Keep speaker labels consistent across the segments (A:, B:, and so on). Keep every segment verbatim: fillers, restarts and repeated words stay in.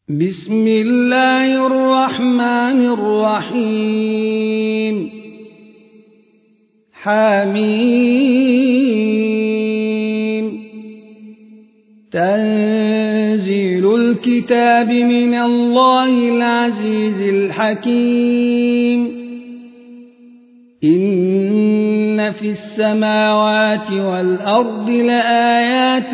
A: بسم الله الرحمن الرحيم حميم تنزيل الكتاب من الله العزيز الحكيم إن في السماوات والأرض لآيات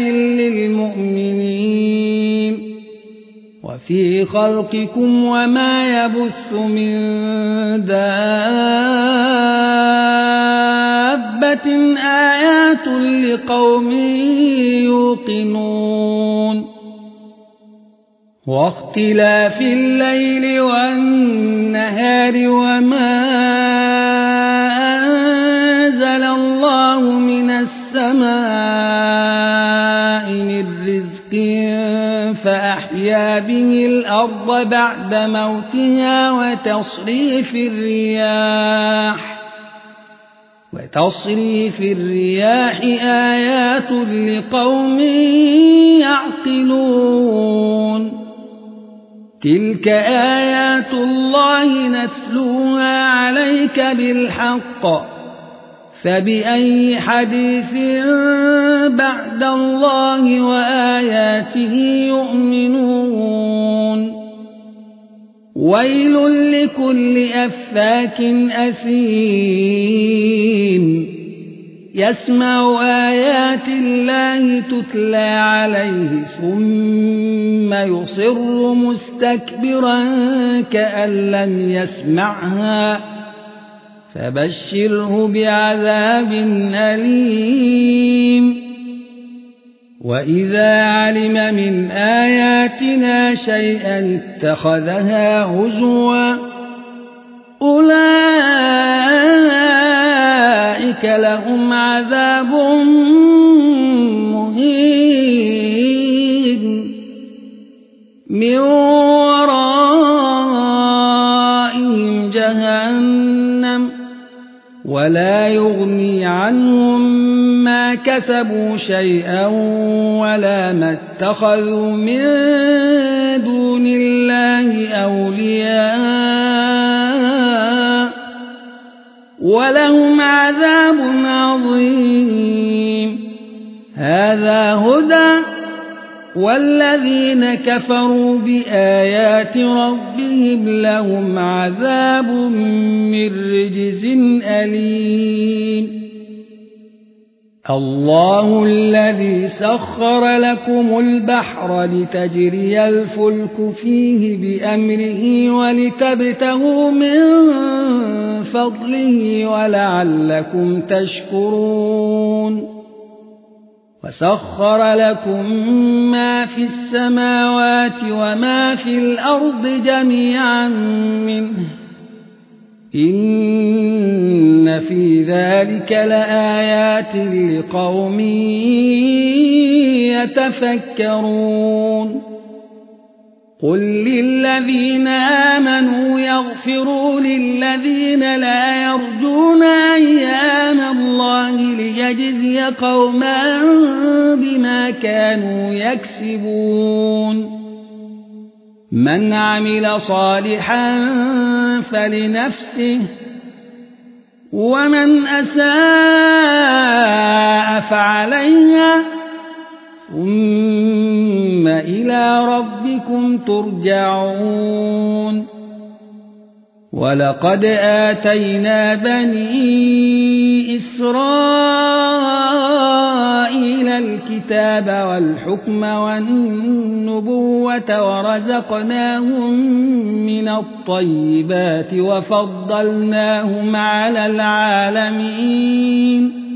A: للمؤمنين وفي خلقكم وما يبث من دابة آيات لقوم يوقنون واختلاف الليل والنهار وما أنزل الله من السماء من رزق فأحيا به الأرض بعد موتها وتصريف الرياح وتصريف الرياح آيات لقوم يعقلون تلك آيات الله نتلوها عليك بالحق فبأي حديث بعد الله وآياته يؤمنون ويل لكل أفاك أثيم يسمع آيات الله تتلى عليه ثم يصر مستكبرا كأن لم يسمعها فبشره بعذاب أليم وإذا علم من آياتنا شيئا اتخذها هزوا أولئك لهم عذاب مهين من ورائهم جهنم ولا يغني عنهم ما كسبوا شيئا ولا ما اتخذوا من دون الله أولياء ولهم عذاب عظيم هذا هدى والذين كفروا بآيات ربهم لهم عذاب من رجز أليم الله الذي سخر لكم البحر لتجري الفلك فيه بأمره ولتبتغوا من فضله ولعلكم تشكرون وسخر لكم ما في السماوات وما في الأرض جميعا منه إن في ذلك لآيات لقوم يتفكرون قل للذين آمنوا يغفروا للذين لا يرجون أيام الله ليجزي قوما بما كانوا يكسبون من عمل صالحا فلنفسه ومن أساء فعليها ثم إلى ربكم ترجعون ولقد آتينا بني إسرائيل الكتاب والحكم والنبوة ورزقناهم من الطيبات وفضلناهم على العالمين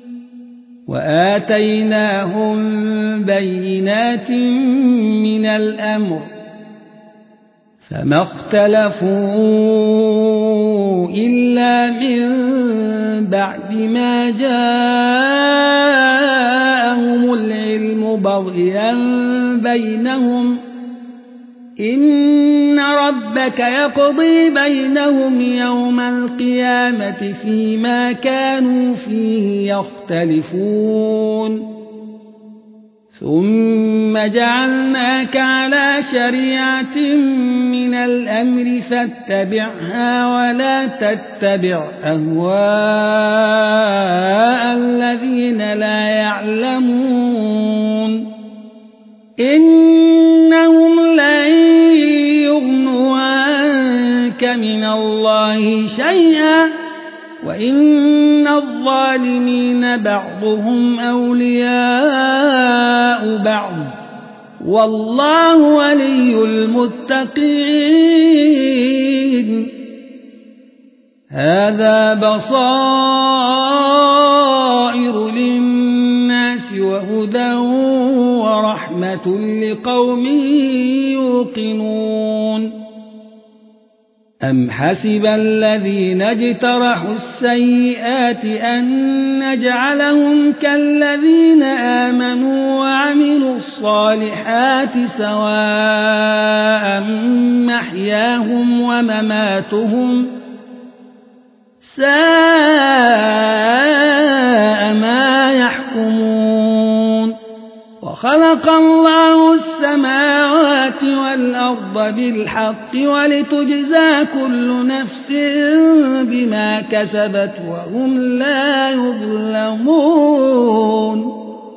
A: وآتيناهم بينات من الأمر فما اختلفوا إلا من بعد ما جاءهم العلم بغيا بينهم إن ربك يقضي بينهم يوم القيامة فيما كانوا فيه يختلفون ثم جعلناك على شريعة من الأمر فاتبعها ولا تتبع أهواء الذين لا يعلمون إنهم لن يغنوا عنك من الله شيئا وإن الظالمين بعضهم أولياء بعض والله ولي المتقين هذا بصائر للناس وهدى ورحمة لقوم يوقنون أم حسب الذين اجترحوا السيئات أن نجعلهم كالذين آمنوا وعملوا الصالحات سواء محياهم ومماتهم ساء ما يحكمون وخلق الله السماوات والأرض بالحق ولتجزى كل نفس بما كسبت وهم لا يظلمون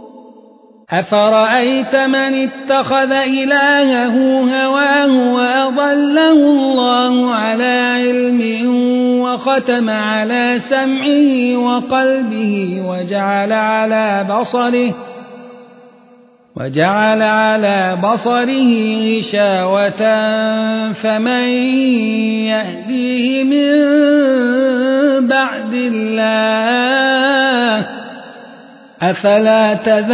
A: أفرأيت من اتخذ إلهه هواه وأضله الله على علم وختم على سمعه وقلبه وجعل على بصره وجعل على بصره غشاوة فمن يهديه من بعد الله أفلا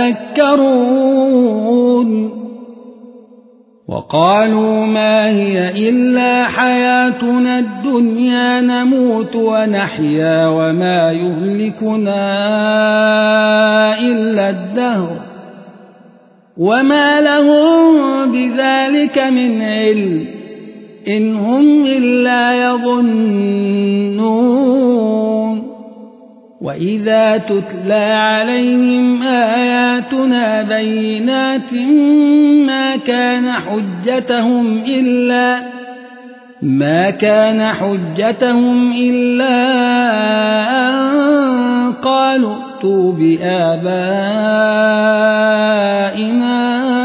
A: تذكرون وقالوا ما هي إلا حياتنا الدنيا نموت ونحيا وما يهلكنا إلا الدهر وما لهم بذلك من علم إن هم إلا يظنون وإذا تتلى عليهم آياتنا بينات ما كان حجتهم إلا ما كان حجتهم إلا أن قالوا ائتوا بآبائنا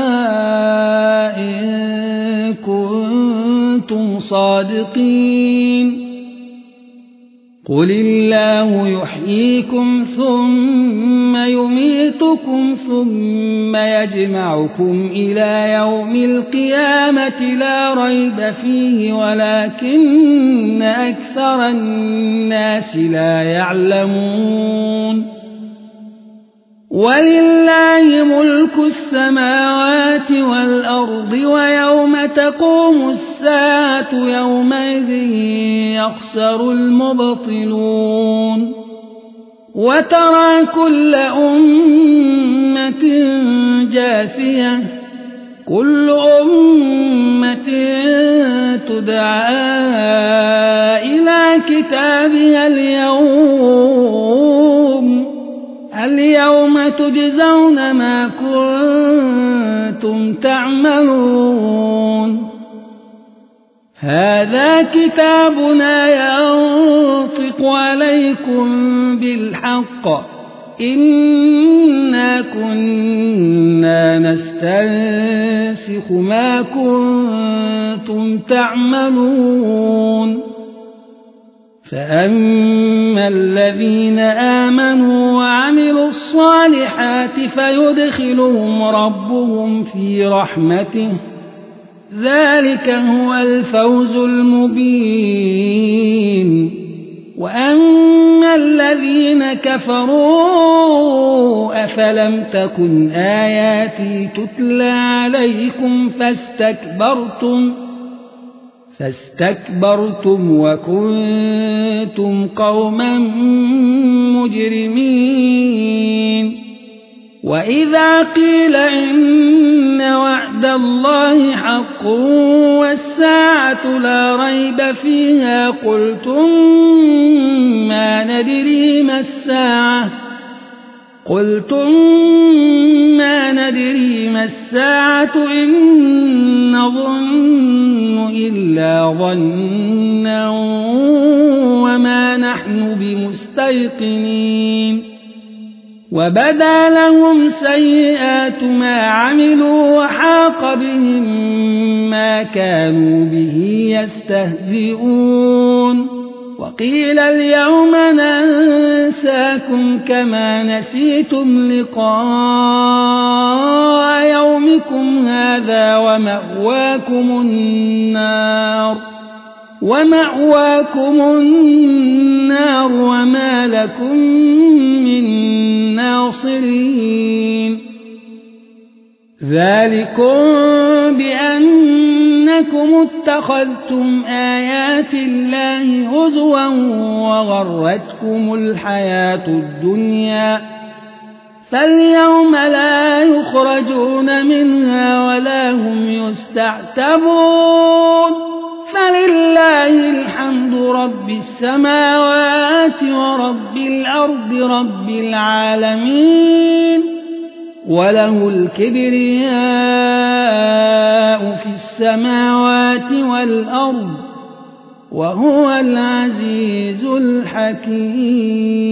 A: إن كنتم صادقين قل الله يحييكم ثم يميتكم ثم يجمعكم إلى يوم القيامة لا ريب فيه ولكن أكثر الناس لا يعلمون ولله ملك السماوات والأرض ويوم تقوم الساعة يومئذ يخسر المبطلون وترى كل أمة جاثية كل أمة تدعى إلى كتابها اليوم اليوم تجزون ما كنتم تعملون هذا كتابنا ينطق عليكم بالحق إنا كنا نستنسخ ما كنتم تعملون فأما الذين آمنوا وعملوا الصالحات فيدخلهم ربهم في رحمته ذلك هو الفوز المبين وأما الذين كفروا أفلم تكن آياتي تتلى عليكم فاستكبرتم فاستكبرتم وكنتم قوما مجرمين وإذا قيل إن وعد الله حق والساعة لا ريب فيها قلتم ما ندري ما الساعة قلتم ما ندري ما الساعة إن نظن إلا ظنا وما نحن بمستيقنين وبدا لهم سيئات ما عملوا وحاق بهم ما كانوا به يستهزئون وقيل اليوم ننساكم كما نسيتم لقاء يومكم هذا ومأواكم النار ومأواكم النار وما لكم من ناصرين ذلكم بأنكم اتخذتم آيات الله هزوا وغرتكم الحياة الدنيا فاليوم لا يخرجون منها ولا هم يستعتبون فلله الحمد رب السماوات ورب الأرض رب العالمين وله الكبرياء في السماوات والأرض وهو العزيز الحكيم